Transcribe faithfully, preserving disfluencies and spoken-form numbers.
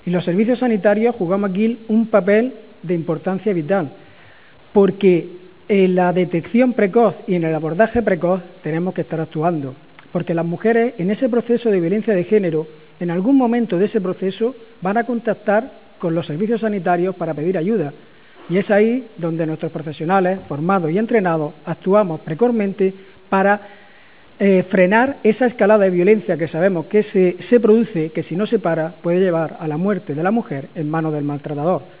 Y los servicios sanitarios jugamos aquí un papel de importancia vital, porque en la detección precoz y en el abordaje precoz tenemos que estar actuando, porque las mujeres en ese proceso de violencia de género, en algún momento de ese proceso, van a contactar con los servicios sanitarios para pedir ayuda. Y es ahí donde nuestros profesionales, formados y entrenados, actuamos precozmente para eh, frenar esa escalada de violencia que sabemos que se, se produce, que si no se para puede llevar a la muerte de la mujer en manos del maltratador.